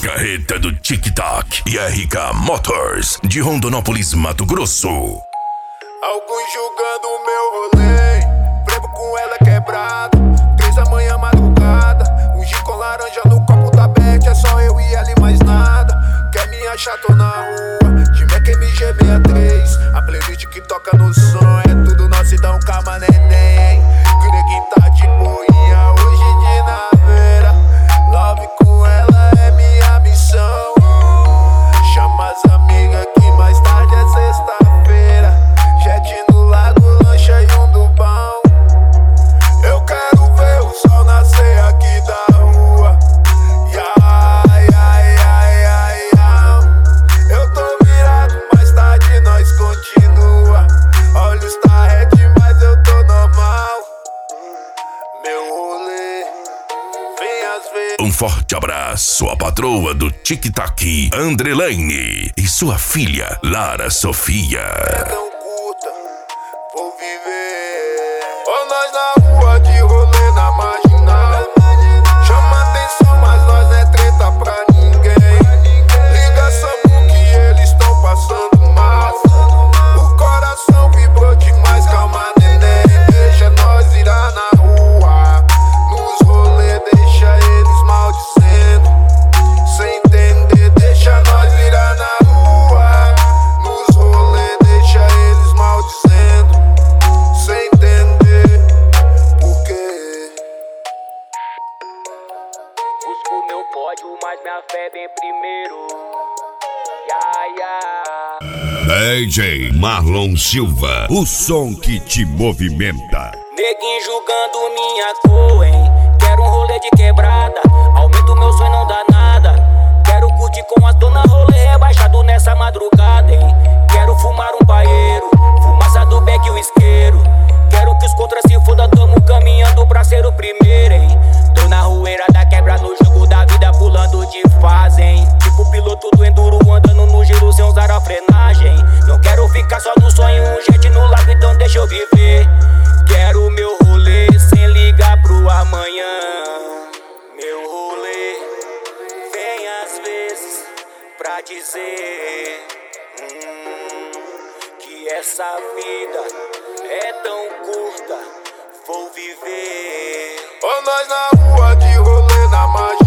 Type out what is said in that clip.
Carreta do Tic-Tac e RK Motors, de Rondonópolis, Mato Grosso. Alguns julgando o meu rolê, frevo com ela quebrada, 3 da manhã madrugada, um gin com laranja no copo da Beck, é só eu e ela e mais nada. Quer me achar, tô na rua, de Mac MG63, a playlist que toca no som é tudo nosso, então calma neném. Que o neguinho tá de boinha hoje de naveira, love com ela é minha missão. Chama as amigas que mais tarde é sexta-feira, jet no lago, lancha e um do pão. Eu quero ver o sol nascer aqui da rua. Eu tô virado, mais tarde nós continua. Olhos tá red, mas eu tô normal. Meu rolê vem às vezes. Um forte abraço à patroa do Tic-Tac, Andrelane, e sua filha, Lara Sofia. É tão curta, vou viver. Ou nós na rua de rolê na marginal. Chama atenção, mas nós não é treta pra ninguém. Liga Samu que eles estão passando mal. O coração vibrou demais, calma neném. Deixa nós virar na rua. Nos rolê, deixa eles maldizendo. Sem entender, deixa nós virar na rua. Nos rolê, deixa eles maldizendo. Sem entender por quê. Busco meu pódio, mas minha fé vem primeiro. DJ Marlon Silva, o som que te movimenta. Neguinho julgando minha cor, hein? Quero um rolê de quebrada, aumento meu sonho, não dá nada. Quero curtir com as dona rolê rebaixado nessa madrugada, hein? Quero fumar um paeiro, fumaça do beck e o isqueiro. Quero que os contras se foda, tamo caminhando pra ser o primeiro, hein? Tô na rueira da quebra, no jogo da vida, pulando de fase, hein? Tipo piloto do enduro, andando no giro sem usar a frenagem. Não quero ficar só no sonho, um jet no lago, então deixa eu viver. Quero meu rolê sem ligar pro amanhã. Meu rolê vem às vezes pra dizer que essa vida é tão curta, vou viver. Ou nós na rua de rolê na marginal.